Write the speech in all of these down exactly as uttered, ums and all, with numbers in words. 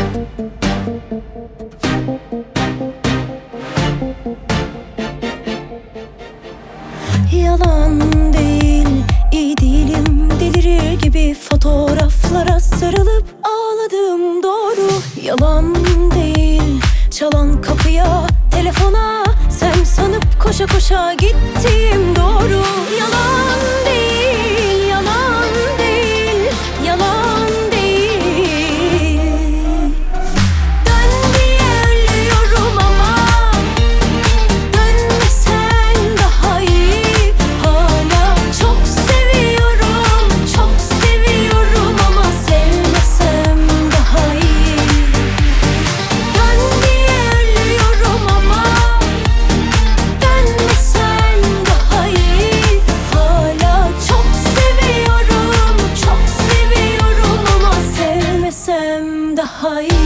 Yalan değil, iyi değilim, delirir gibi fotoğraflara sarılıp ağladım, doğru. Yalan değil, çalan kapıya, telefona sen sanıp koşa koşa gittim, doğru. Yalan değil, yalan değil, yalan değil. Dön diye ölüyorum ama dönmesen daha iyi. Hala çok seviyorum, çok seviyorum ama sevmesem daha iyi. Dön diye ölüyorum ama dönmesen daha iyi. Hala çok seviyorum, çok seviyorum ama sevmesem daha iyi.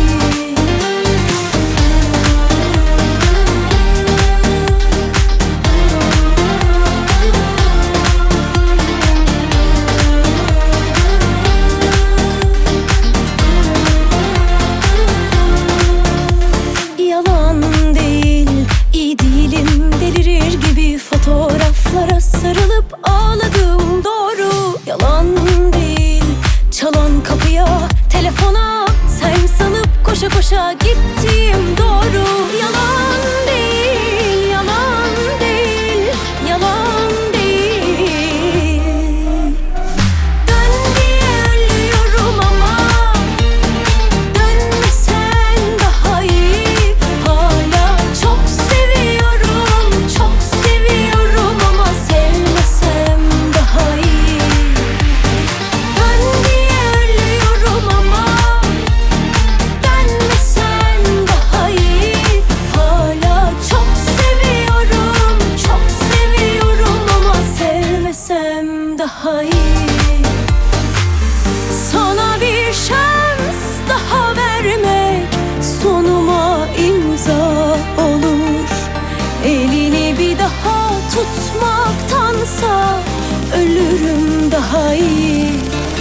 Yalan değil, iyi değilim, delirir gibi fotoğraflara sarılıp ağladım, doğru. Yalan değil, çalan kapıya, telefona sen sanıp koşa koşa gittim, doğru. Yalan değil, yalan değil, yalan değil. Dön diye ölüyorum ama dönmesen daha iyi. Hala çok seviyorum, çok seviyorum ama sevmesem daha iyi. Dön diye ölüyorum ama dönmesen daha iyi. Hala çok seviyorum, çok seviyorum ama sevmesem daha iyi. Sana bir şans daha vermek sonuma imza olur. Elini bir daha tutmaktansa ölürüm daha iyi.